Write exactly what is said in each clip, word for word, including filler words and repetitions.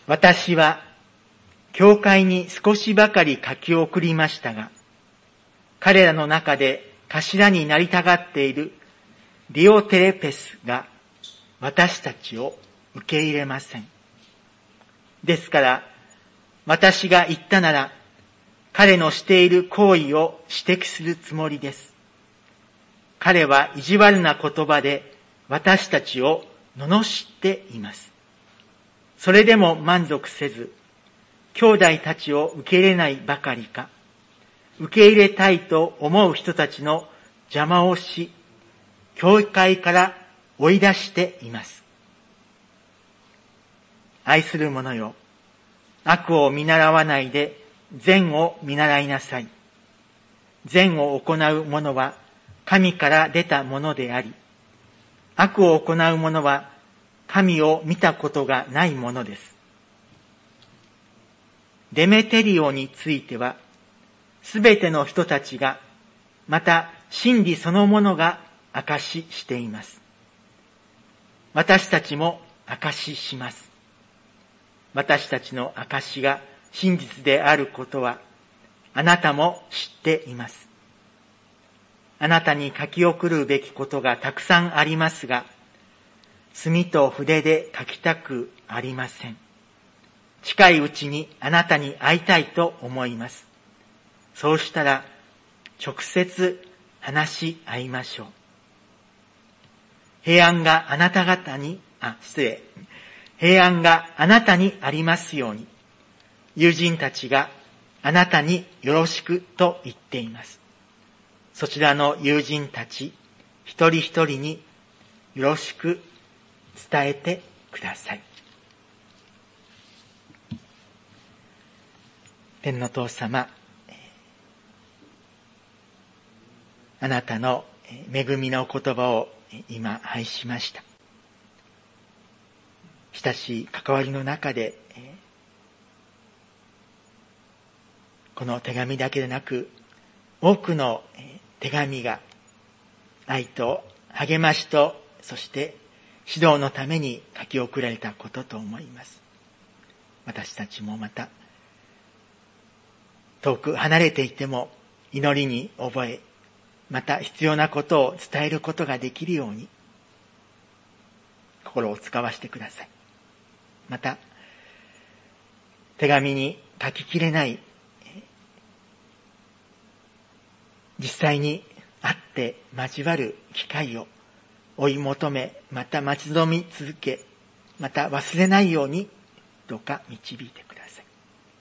私は教会に少しばかり書き送りましたが、彼らの中で頭になりたがっているディオテレペスが私たちを受け入れません。ですから、私が言ったなら、彼のしている行為を指摘するつもりです。彼は意地悪な言葉で私たちを罵っています。それでも満足せず、兄弟たちを受け入れないばかりか、受け入れたいと思う人たちの邪魔をし、教会から追い出しています。愛する者よ、悪を見習わないで善を見習いなさい。善を行う者は神から出たものであり、悪を行う者は神を見たことがないものです。デメテリオについては、すべての人たちが、また真理そのものが証ししています。私たちも証しします。私たちの証が真実であることは、あなたも知っています。あなたに書き送るべきことがたくさんありますが、墨と筆で書きたくありません。近いうちにあなたに会いたいと思います。そうしたら、直接話し合いましょう。平安があなた方に、あ、失礼。平安があなたにありますように、友人たちがあなたによろしくと言っています。そちらの友人たち一人一人によろしく伝えてください。天の父様、あなたの恵みの言葉を今拝しました。親しい関わりの中で、この手紙だけでなく、多くの手紙が愛と励ましと、そして指導のために書き送られたことと思います。私たちもまた、遠く離れていても祈りに覚え、また必要なことを伝えることができるように、心を使わせてください。また、手紙に書ききれない、実際に会って交わる機会を追い求め、また待ち望み続け、また忘れないようにどうか導いてください。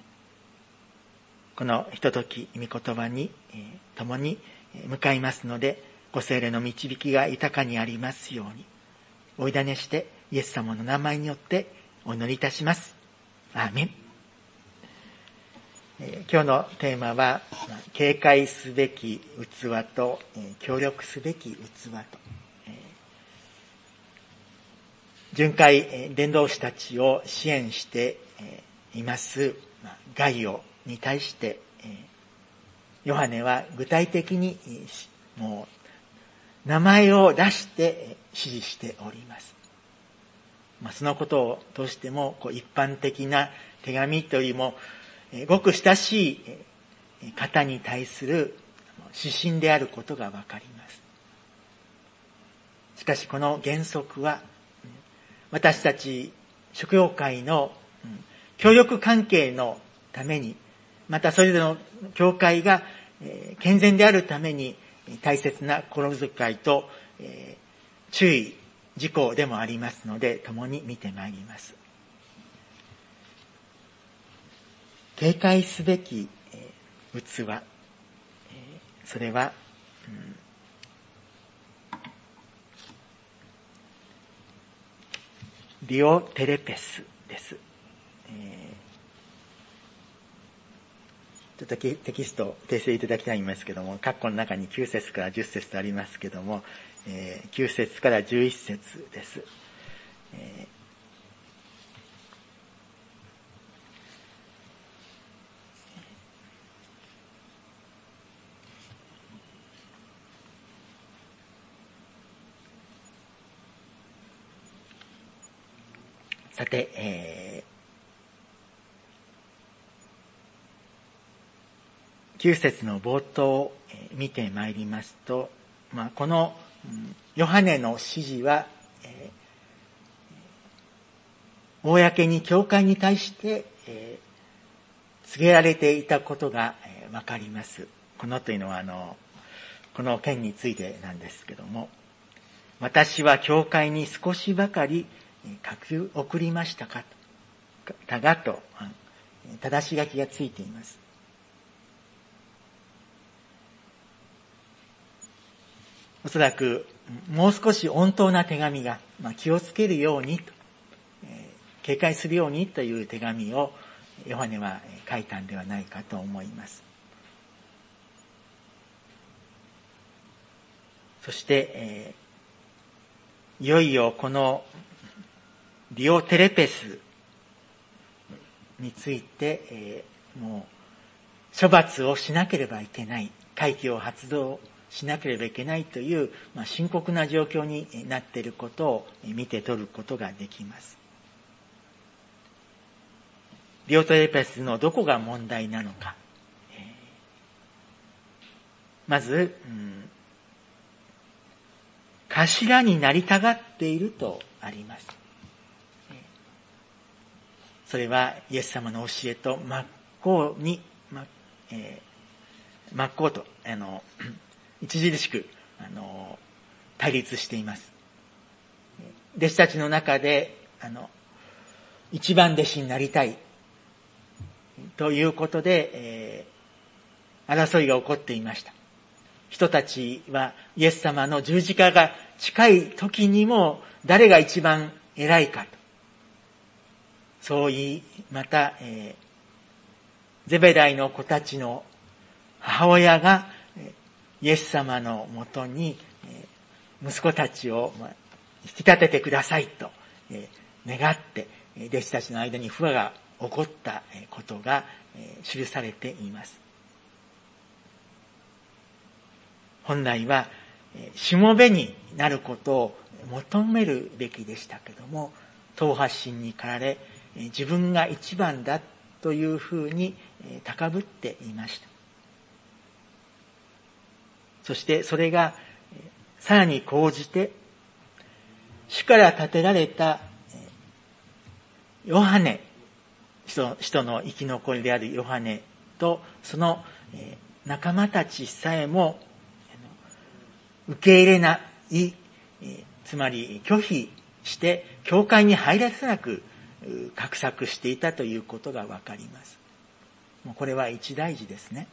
このひととき御言葉に、えー、共に向かいますので、ご聖霊の導きが豊かにありますように、お委ねしてイエス様の名前によってお祈りいたします。アーメン。えー、今日のテーマは、警戒すべき器と、えー、協力すべき器と、えー、巡回伝道師たちを支援しています、まあ、ガイオに対して、えー、ヨハネは具体的にもう名前を出して指示しております。まあ、そのことを通してもこう一般的な手紙というよりもごく親しい方に対する指針であることがわかります。しかしこの原則は私たち職業会の協力関係のために、またそれぞれの教会が健全であるために大切な心遣いと注意事項でもありますので、共に見てまいります。警戒すべき器、それは、うん、ディオテレペスです。えー、ちょっとテキストを訂正いただきたいんですけども、括弧の中にきゅう節からじゅっ節とありますけども、えー、きゅう節からじゅういち節です。えーさて、えきゅう節の冒頭を見てまいりますと、まあ、このヨハネの指示は、えー、公に教会に対して、えー、告げられていたことが、えー、わかります。このというのはあのこの件についてなんですけども、私は教会に少しばかり書き送りましたかと、たがと正し書きがついています。おそらくもう少し穏当な手紙が、まあ、気をつけるようにと、えー、警戒するようにという手紙をヨハネは書いたんではないかと思います。そして、えー、いよいよこのディオテレペスについて、えー、もう処罰をしなければいけない、戒律を発動しなければいけないという、まあ、深刻な状況になっていることを見て取ることができます。ディオテレペスのどこが問題なのか。えー、まず、うん頭になりたがっているとあります。それはイエス様の教えと真っ向に、まえー、真っ向とあの著しくあの対立しています。弟子たちの中であの一番弟子になりたいということで、えー、争いが起こっていました。人たちはイエス様の十字架が近い時にも誰が一番偉いかと。そう言い、また、えー、ゼベダイの子たちの母親がイエス様のもとに息子たちを引き立ててくださいと願って弟子たちの間に不和が起こったことが記されています。本来はしもべになることを求めるべきでしたけども、党派心に駆られ自分が一番だというふうに高ぶっていました。そしてそれがさらに講じて、主から立てられたヨハネ、使徒の生き残りであるヨハネとその仲間たちさえも受け入れない、つまり拒否して教会に入らせなく画策していたということがわかります。もうこれは一大事ですね。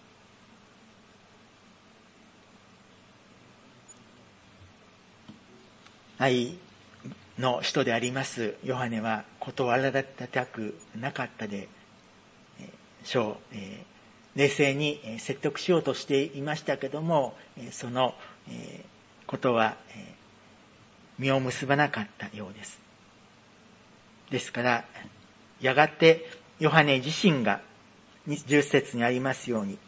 愛の人でありますヨハネは断られたくなかったでしょう。冷静に説得しようとしていましたけども、そのことは実を結ばなかったようです。ですからやがてヨハネ自身がじゅっ節にありますように、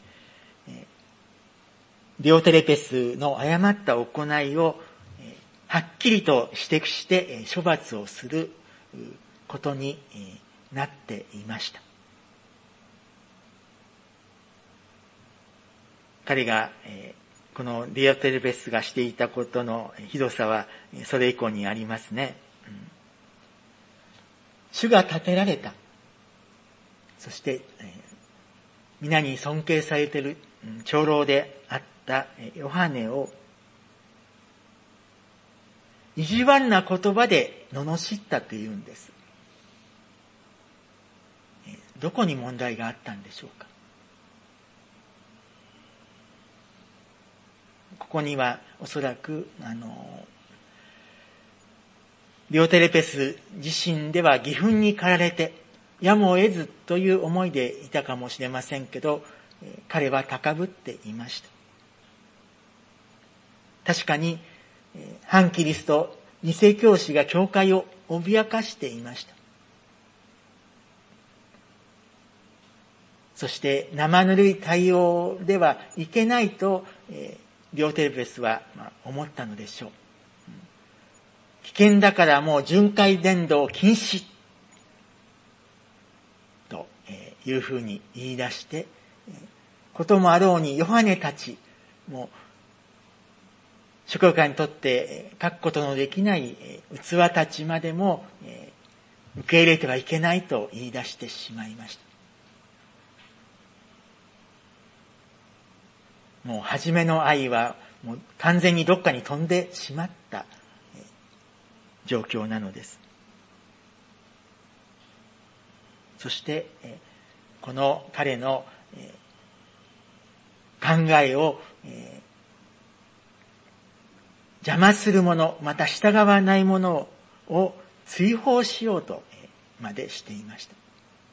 ディオテレペスの誤った行いをはっきりと指摘して処罰をすることになっていました。彼がこのディオテレペスがしていたことのひどさはそれ以降にありますね。主が立てられた。そして、皆に尊敬されている長老であったヨハネを意地悪な言葉で罵ったというんです。どこに問題があったんでしょうか。ここにはおそらくあのディオテレペス自身では義憤に駆られてやむを得ずという思いでいたかもしれませんけど、彼は高ぶっていました。確かに反キリスト偽教師が教会を脅かしていました。そして生ぬるい対応ではいけないとディオテレペスは思ったのでしょう。危険だからもう巡回伝道禁止というふうに言い出してこともあろうに、ヨハネたちも祝福会にとって書くことのできない器たちまでも受け入れてはいけないと言い出してしまいました。もう初めの愛はもう完全にどっかに飛んでしまった状況なのです。そしてこの彼の考えを邪魔するもの、また従わないものを追放しようとまでしていました。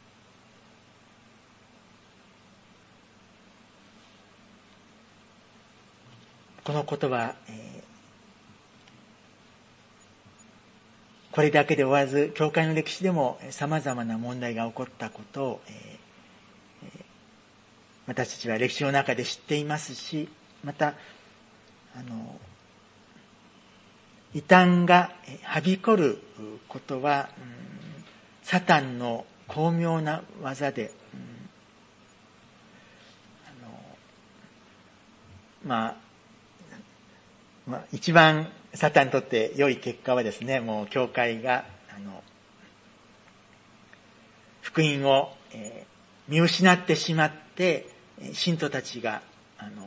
このことは、えー、これだけで終わらず、教会の歴史でも様々な問題が起こったことを、えー、私たちは歴史の中で知っていますし、また、あの、異端がはびこることは、うん、サタンの巧妙な技で、うん、あのまあ、まあ、一番サタンにとって良い結果はですね、もう教会があの福音を、えー、見失ってしまって、信徒たちがあの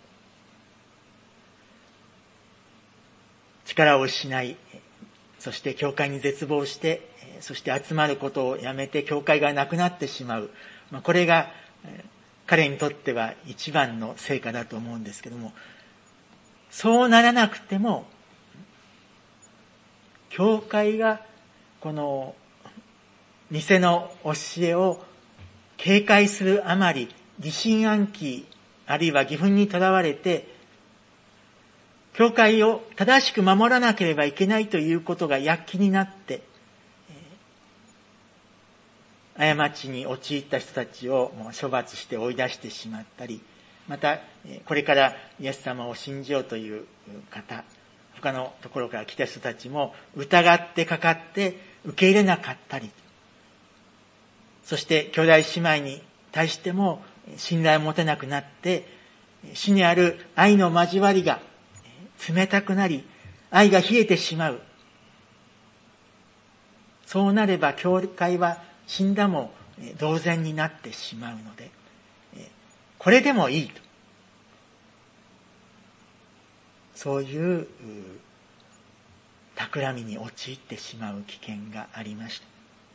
力を失い、そして教会に絶望して、そして集まることをやめて教会がなくなってしまう。まあ、これが彼にとっては一番の成果だと思うんですけども、そうならなくても、教会がこの偽の教えを警戒するあまり、疑心暗鬼、あるいは義憤にとらわれて、教会を正しく守らなければいけないということが躍起になって、過ちに陥った人たちをもう処罰して追い出してしまったり、またこれからイエス様を信じようという方、他のところから来た人たちも疑ってかかって受け入れなかったり、そして兄弟姉妹に対しても信頼を持てなくなって、死にある愛の交わりが冷たくなり、愛が冷えてしまう。そうなれば教会は死んだも同然になってしまうので、これでもいいと。そういう企みに陥ってしまう危険がありました。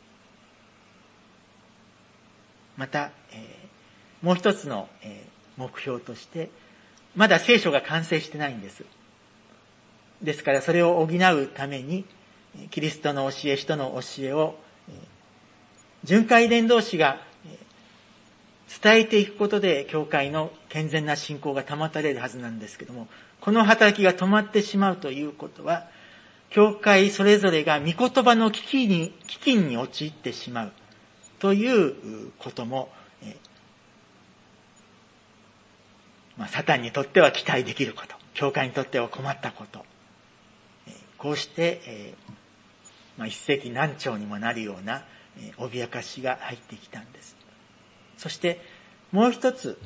また、えー、もう一つの、えー、目標として、まだ聖書が完成してないんです。ですからそれを補うために、キリストの教え、使徒の教えを、えー、巡回伝道師が、えー、伝えていくことで、教会の健全な信仰が保たれるはずなんですけども、この働きが止まってしまうということは、教会それぞれが御言葉の危機に、危機に陥ってしまうということも、えーまあ、サタンにとっては期待できること、教会にとっては困ったこと、えー、こうして、えーまあ、一石何鳥にもなるような、えー、脅かしが入ってきたんです。そしてもう一つ、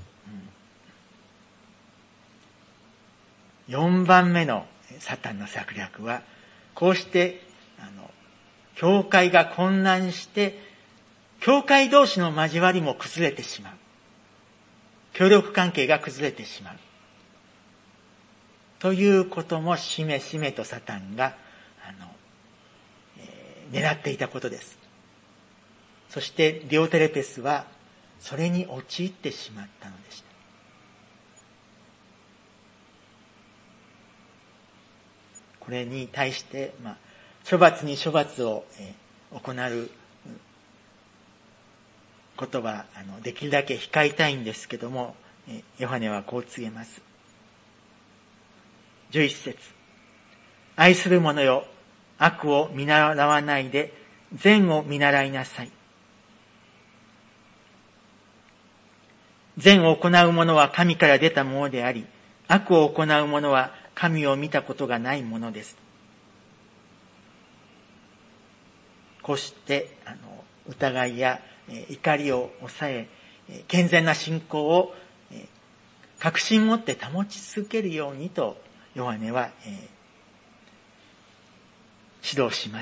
うん、よんばんめのサタンの策略は、こうしてあの教会が混乱して、教会同士の交わりも崩れてしまう。協力関係が崩れてしまう。ということもしめしめとサタンがあの、えー、狙っていたことです。そしてディオテレペスはそれに陥ってしまったのでした。これに対して、まあ、処罰に処罰を、えー、行うことはあのできるだけ控えたいんですけども、えー、ヨハネはこう告げます。じゅういち節、愛する者よ、悪を見習わないで善を見習いなさい。善を行う者は神から出たものであり、悪を行う者は神を見たことがないものです。こうしてあの疑いやえー、怒りを抑え、えー、健全な信仰を、え確信を持って保ち続けるようにとヨハネは、えー、指導します。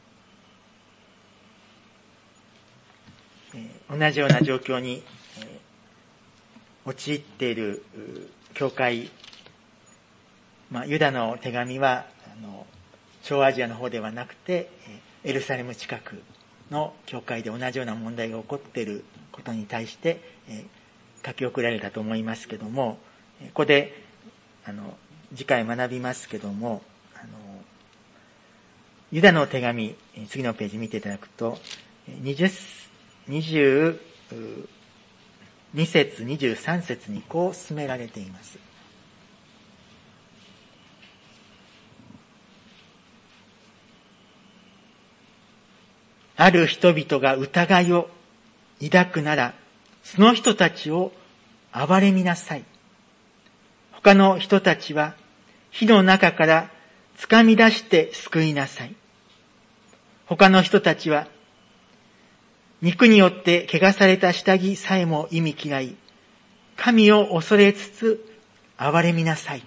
えー、同じような状況に、えー、陥っている教会、まあ、ユダの手紙はあの小アジアの方ではなくてエルサレム近くの教会で同じような問題が起こっていることに対して、えー、書き送られたと思いますけども、ここであの次回学びますけども、あのユダの手紙、次のページ見ていただくとにじゅう、にじゅうに節にじゅうさん節にこう進められています。ある人々が疑いを抱くなら、その人たちを憐れみなさい。他の人たちは火の中から掴み出して救いなさい。他の人たちは肉によって汚された下着さえも忌み嫌い、神を恐れつつ憐れみなさい。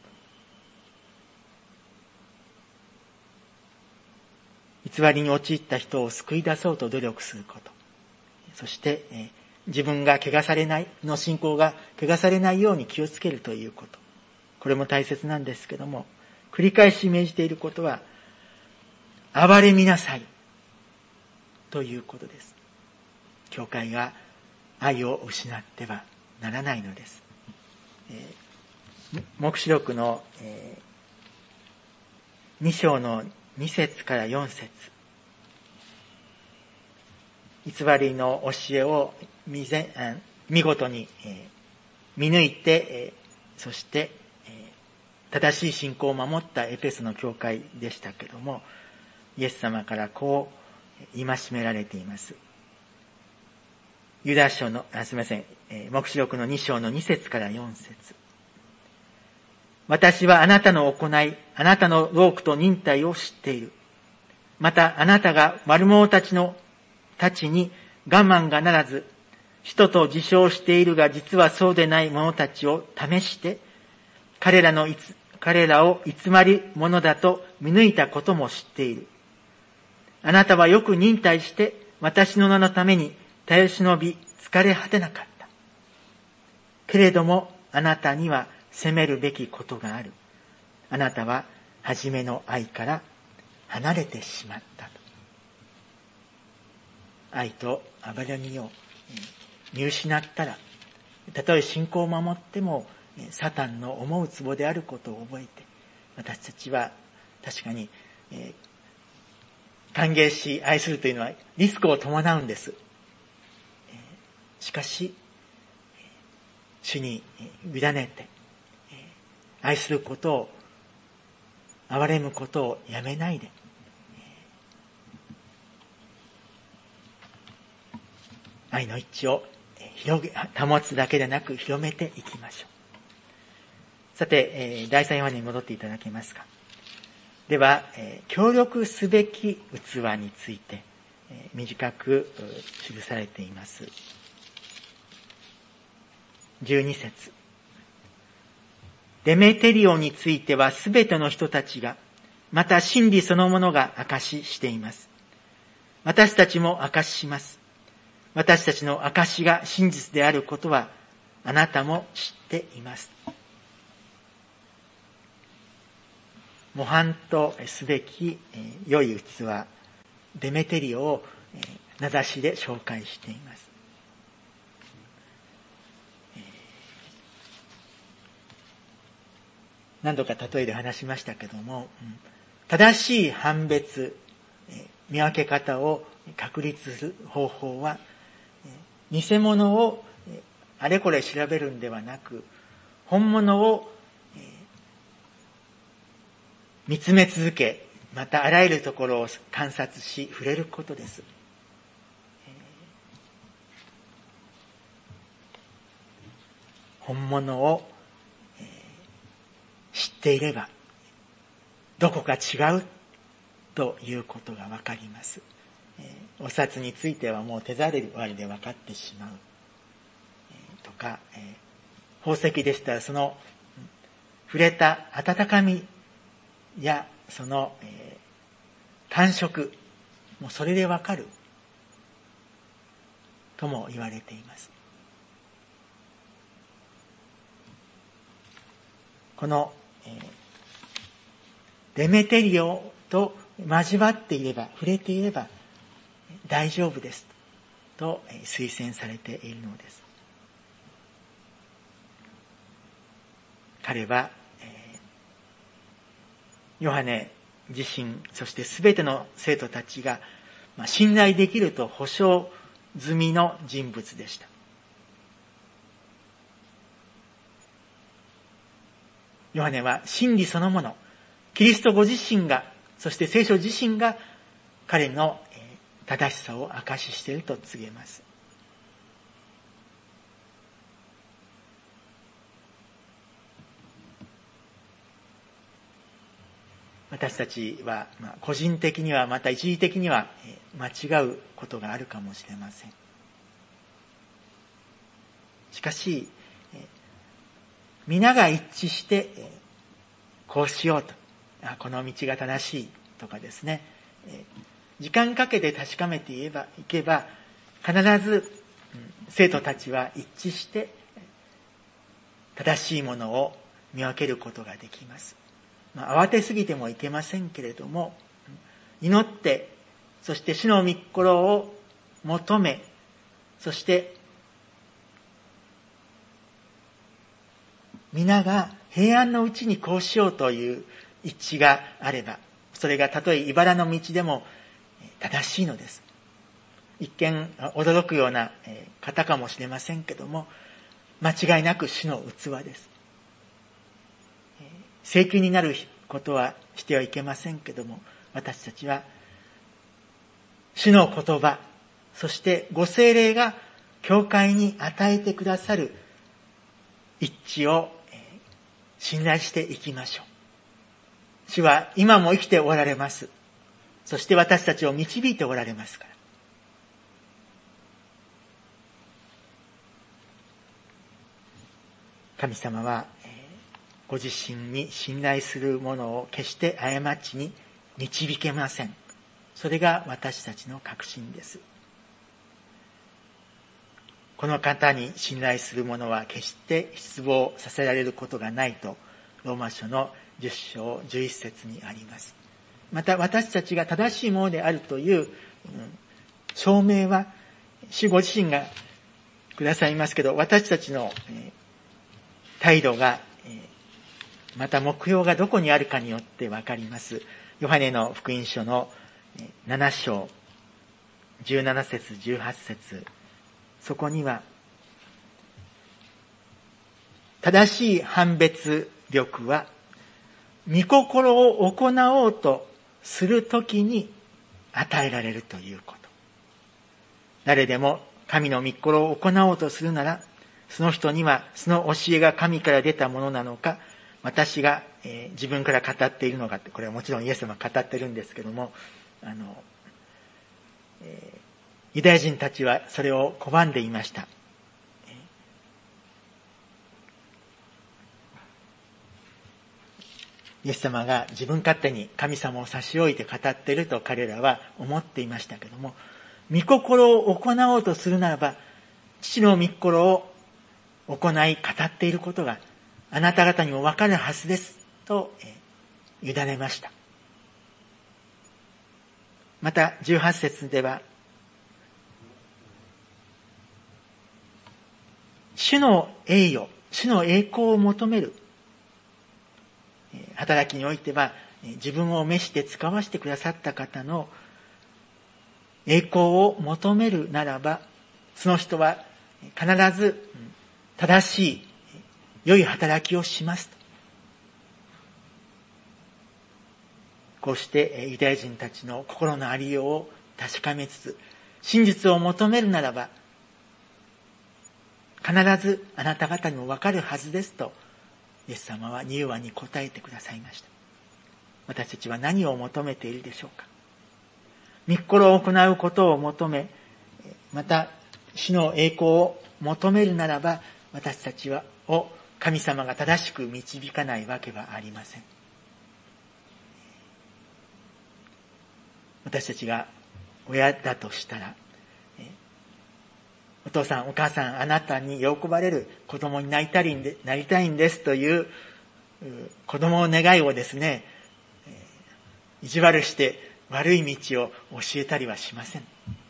偽りに陥った人を救い出そうと努力すること。そして、えー、自分が汚されない、の信仰が汚されないように気をつけるということ。これも大切なんですけども、繰り返し命じていることは、憐れみなさい。ということです。教会が愛を失ってはならないのです。えー、黙示録の、えー、に章のに節からよん節、偽りの教えを見ぜ見事に、えー、見抜いて、えー、そして、えー、正しい信仰を守ったエペソの教会でしたけども、イエス様からこう戒められています。ユダ書の、あすみません、えー、黙示録のに章のに節からよん節。私はあなたの行い、あなたの労苦と忍耐を知っている。またあなたが悪者たちの、たちに我慢がならず、使徒と自称しているが実はそうでない者たちを試して、彼らのいつ、彼らを偽り者だと見抜いたことも知っている。あなたはよく忍耐して私の名のために耐え忍び疲れ果てなかった。けれどもあなたには責めるべきことがある。あなたは初めの愛から離れてしまったと。愛と憐れみを見失ったら、たとえ信仰を守ってもサタンの思う壺であることを覚えて、私たちは確かに、えー、歓迎し愛するというのはリスクを伴うんです。しかし主に委ねて愛することを、憐れむことをやめないで、愛の一致を広げ保つだけでなく広めていきましょう。さて、だいさんヨハネに戻っていただけますか。では、協力すべき器について短く記されています。じゅうに節。デメテリオについてはすべての人たちが、また真理そのものが証ししています。私たちも証しします。私たちの証しが真実であることはあなたも知っています。模範とすべき良い器、デメテリオを名指しで紹介しています。何度か例えで話しましたけども、正しい判別、見分け方を確立する方法は、偽物をあれこれ調べるんではなく、本物を見つめ続け、またあらゆるところを観察し、触れることです。本物を知っていれば、どこか違うということがわかります。お札についてはもう手触りで分かってしまうとか、 宝石でしたら、その触れた温かみやその、えー、感触、もうそれでわかるとも言われています。この、えー、デメテリオと交わっていれば、触れていれば大丈夫ですと推薦されているのです。彼は、えー、ヨハネ自身、そしてすべての生徒たちが、まあ、信頼できると保証済みの人物でした。ヨハネは真理そのもの、キリストご自身が、そして聖書自身が彼の正しさを証ししていると告げます。私たちは、まあ、個人的にはまた一時的には間違うことがあるかもしれません。しかし、皆が一致してこうしようと、この道が正しいとかですね、時間かけて確かめていけば、いけば必ず生徒たちは一致して正しいものを見分けることができます。まあ、慌てすぎてもいけませんけれども、祈って、そして主の御心を求め、そして皆が平安のうちにこうしようという一致があれば、それがたとえ茨の道でも正しいのです。一見驚くような方かもしれませんけども、間違いなく主の器です。請求になることはしてはいけませんけども、私たちは主の言葉、そしてご聖霊が教会に与えてくださる一致を信頼していきましょう。主は今も生きておられます。そして私たちを導いておられますから。神様はご自身に信頼するものを決して過ちに導けません。それが私たちの確信です。この方に信頼する者は決して失望させられることがないと、ローマ書のじゅっ章じゅういち節にあります。また私たちが正しいものであるという、うん、証明は主ご自身がくださいますけど、私たちの、えー、態度が、えー、また目標がどこにあるかによってわかります。ヨハネの福音書のなな章じゅうなな節じゅうはち節、そこには正しい判別力は御心を行おうとするときに与えられるということ。誰でも神の御心を行おうとするなら、その人にはその教えが神から出たものなのか、私が、えー、自分から語っているのかって、これはもちろんイエス様が語ってるんですけども、あの、えーユダヤ人たちはそれを拒んでいました。イエス様が自分勝手に神様を差し置いて語っていると彼らは思っていましたけども、御心を行おうとするならば、父の御心を行い語っていることがあなた方にも分かるはずですと委ねました。またじゅうはち節では、主の栄誉、主の栄光を求める働きにおいては、自分を召して使わせてくださった方の栄光を求めるならば、その人は必ず正しい良い働きをしますと。こうしてユダヤ人たちの心のありようを確かめつつ、真実を求めるならば必ずあなた方にも分かるはずですと、イエス様は柔和に答えてくださいました。私たちは何を求めているでしょうか。御心を行うことを求め、また主の栄光を求めるならば、私たちはを神様が正しく導かないわけはありません。私たちが親だとしたら、お父さんお母さんあなたに喜ばれる子供になりたいんで、なりたいんですという子供の願いをですね、意地悪して悪い道を教えたりはしません。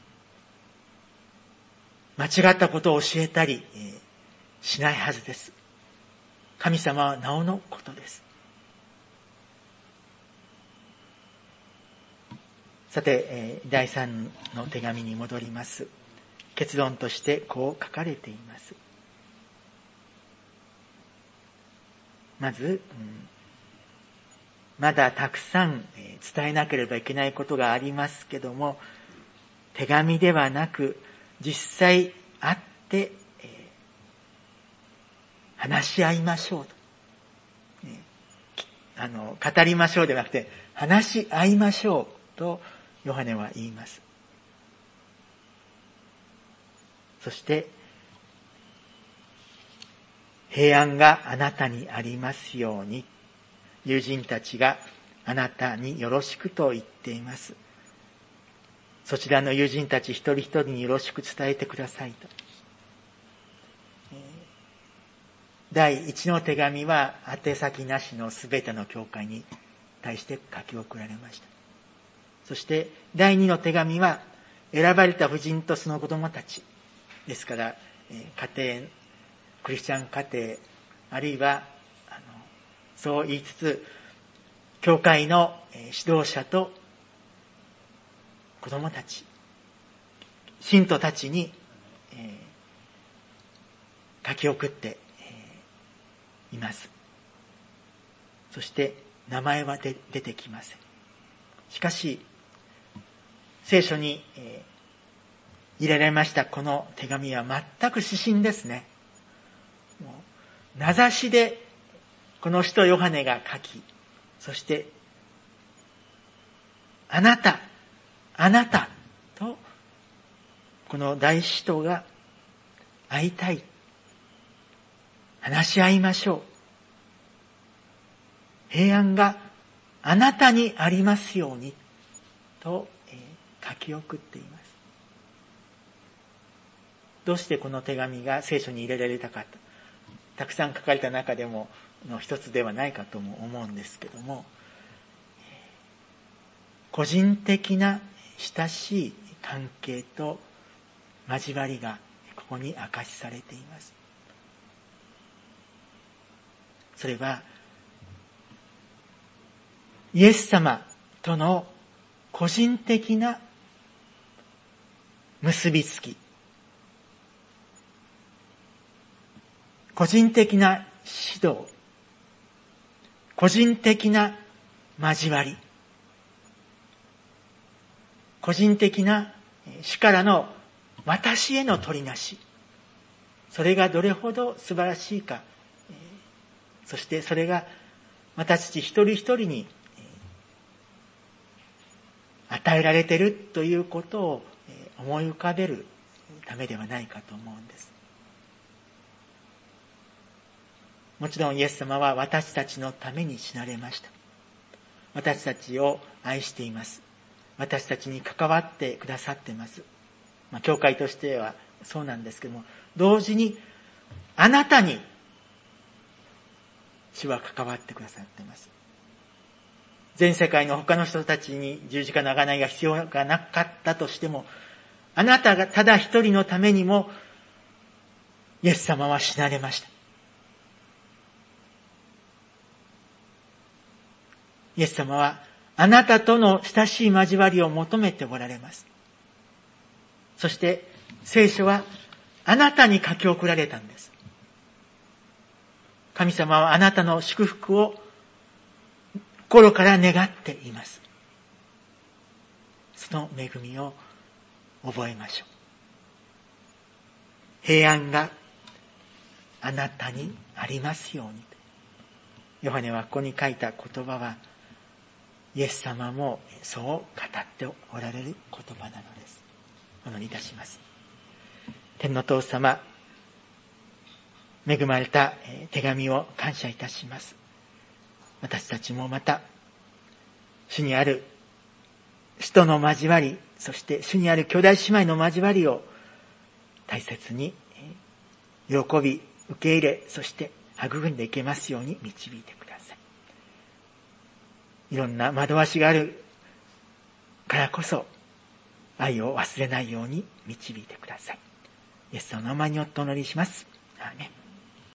間違ったことを教えたりしないはずです。神様はなおのことです。さて、だいさんの手紙に戻ります。結論としてこう書かれています。まず、うん、まだたくさん伝えなければいけないことがありますけども、手紙ではなく実際会って、えー、話し合いましょうと、ね、あの語りましょうではなくて話し合いましょうとヨハネは言います。そして平安があなたにありますように、友人たちがあなたによろしくと言っています。そちらの友人たち一人一人によろしく伝えてくださいと。第一の手紙は宛先なしのすべての教会に対して書き送られました。そして第二の手紙は選ばれた婦人とその子供たちですから、家庭、クリスチャン家庭、あるいはあのそう言いつつ教会の指導者と子供たち、信徒たちに、えー、書き送って、えー、います。そして名前はで出てきません。しかし聖書に、えー、入れられましたこの手紙は全く指針ですね。もう名指しでこの使徒ヨハネが書き、そしてあなたあなたとこの大使徒が会いたい、話し合いましょう、平安があなたにありますようにと、えー、書き送っています。どうしてこの手紙が聖書に入れられたかと、たくさん書かれた中でもの一つではないかとも思うんですけども、個人的な親しい関係と交わりがここに明かしされています。それはイエス様との個人的な結びつき、個人的な指導、個人的な交わり、個人的な主からの私への取りなし、それがどれほど素晴らしいか、そしてそれが私たち一人一人に与えられているということを思い浮かべるためではないかと思うんです。もちろんイエス様は私たちのために死なれました。私たちを愛しています。私たちに関わってくださっています。まあ、教会としてはそうなんですけども、同時にあなたに主は関わってくださっています。全世界の他の人たちに十字架の贖いが必要がなかったとしても、あなたがただ一人のためにもイエス様は死なれました。イエス様はあなたとの親しい交わりを求めておられます。そして聖書はあなたに書き送られたんです。神様はあなたの祝福を心から願っています。その恵みを覚えましょう。平安があなたにありますように。ヨハネはここに書いた言葉は、イエス様もそう語っておられる言葉なのです。お祈りいたします。天の父様、 恵まれた手紙を感謝いたします。私たちもまた、主にある使徒の交わり、そして主にある兄弟姉妹の交わりを大切に喜び、受け入れ、そして育んでいけますように導いてください。いろんな惑わしがあるからこそ、愛を忘れないように導いてください。イエスの名前によってお祈りします。アーメン。